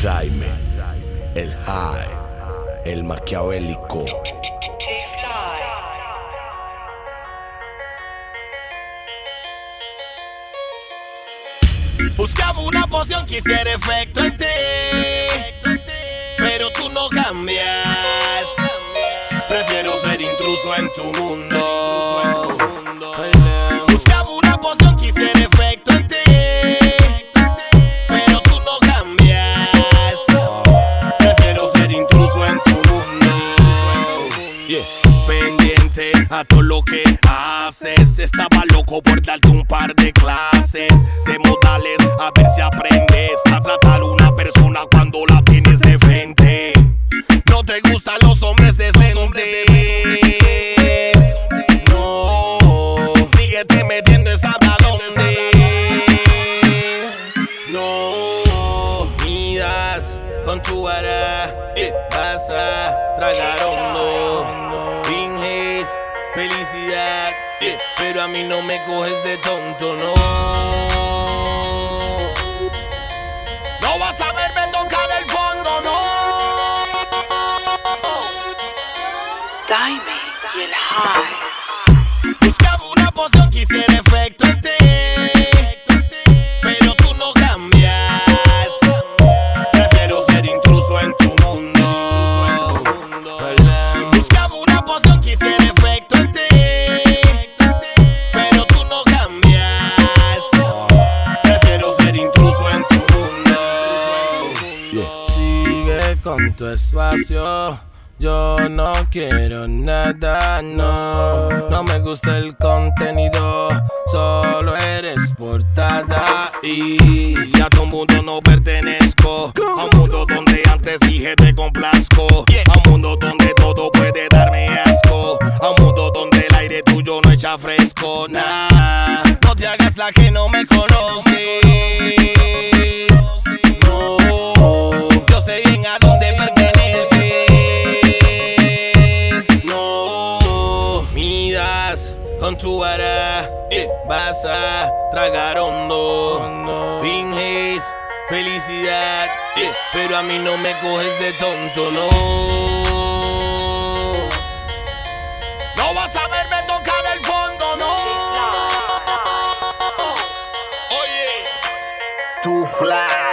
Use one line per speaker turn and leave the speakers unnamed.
Jaime, el high, el maquiavélico.
Buscaba una poción que hiciera efecto en ti, pero tú no cambias. Prefiero ser intruso en tu mundo. Buscaba una poción que hiciera efecto en ti, pero tú no cambias. Prefiero ser intruso en tu mundo. Pendiente a todo lo que haces. Estaba loco por darte un par de clases de modales, a ver si aprendes a tratar a una persona cuando la tienes de frente. No te gustan los hombres decentes. No, síguete metiendo esa donde. No, miras con tu vara, vas a tragar hondo. Finges felicidad, pero a mí no me coges de tonto, no. No vas a verme tocar el fondo, no.
Jaime y el high.
Buscaba una poción que hiciera efecto en ti, pero tú no cambias. Prefiero ser intruso en tu mundo. Buscaba una poción que hiciera efecto en ti, pero tú no cambias. Prefiero ser intruso en tu mundo. Sigue con tu espacio. Yo no quiero nada, no me gusta el contenido, solo eres portada. Y a tu mundo no pertenezco, a un mundo donde antes dije te complazco, a un mundo donde todo puede darme asco, a un mundo donde el aire tuyo no echa fresco. Nah, no te hagas la que no me conoces. No, yo sé bien a dónde perteneces. Con tu vara, vas a tragar hondo. Finges felicidad, pero a mí no me coges de tonto, no. No vas a verme tocar el fondo, no. Oye, tu fly.